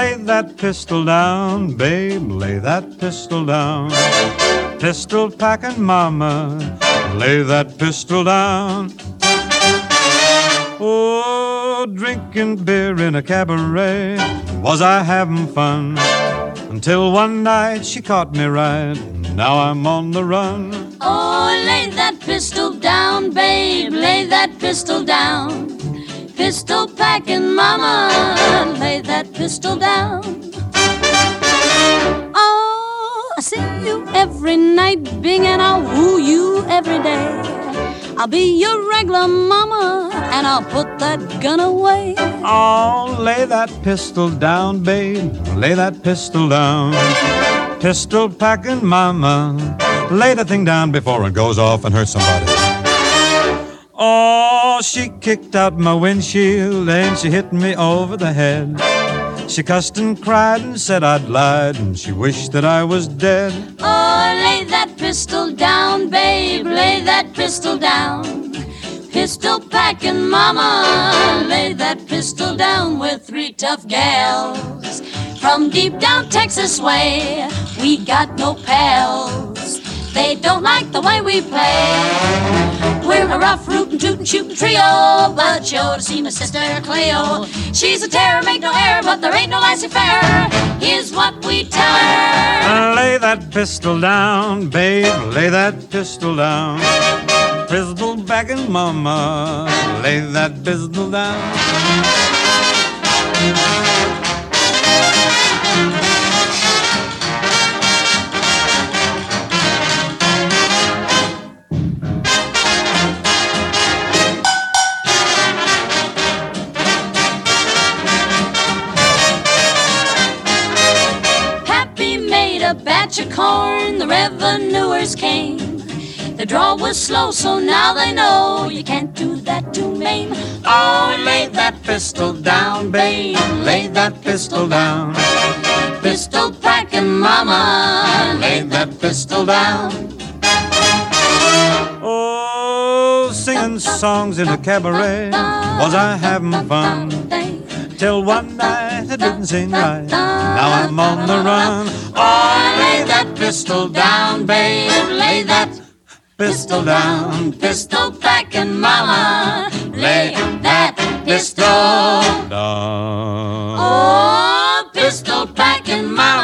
lay that pistol down, babe, lay that pistol down. Pistol packing mama, lay that pistol down. Oh, drinking beer in a cabaret, was I having fun? Until one night she caught me right, now I'm on the run. Oh, lay that pistol down, babe, lay that pistol down. Pistol packing mama, lay that pistol down. Oh, I see you every night, Bing, and I'll woo you every day. I'll be your regular mama, and I'll put that gun away. Oh, lay that pistol down, babe, lay that pistol down. Pistol packing mama, lay the thing down before it goes off and hurts somebody. Oh, she kicked out my windshield and she hit me over the head. She cussed and cried and said I'd lied, and she wished that I was dead. Oh, lay that pistol down, babe, lay that pistol down. Pistol packing mama, lay that pistol down. We're three tough gals from deep down Texas way. We got no pals, they don't like the way we play. We're a rough, rootin', tootin', shootin' trio, but you ought to see my sister Cleo. She's a terror, make no error, but there ain't no laissez-faire. Here's what we tell her. Lay that pistol down, babe, lay that pistol down. Pistol packing mama, lay that pistol down. Batch of corn, the revenuers came. The draw was slow, so now they know you can't do that to Maine. Oh, lay that pistol down, babe, lay that pistol down. Pistol packing mama, lay that pistol down. Oh, singing songs in a cabaret, was I having fun? Till one night I didn't sing right, now I'm on the run. Oh, lay that pistol down, babe, lay that pistol down. Pistol packing mama, lay that pistol down. Oh, pistol packing mama.